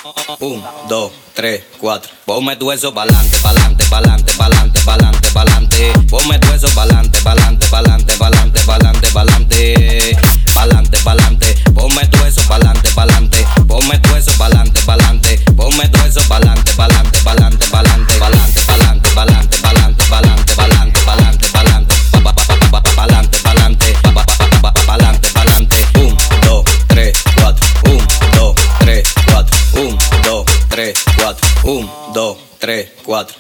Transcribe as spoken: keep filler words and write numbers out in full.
Un, dos, tres, cuatro. Ponme tu eso pa'lante, pa'lante, pa'lante, pa'lante, pa'lante, pa'lante. Ponme tu eso pa'lante, pa'lante, pa'lante,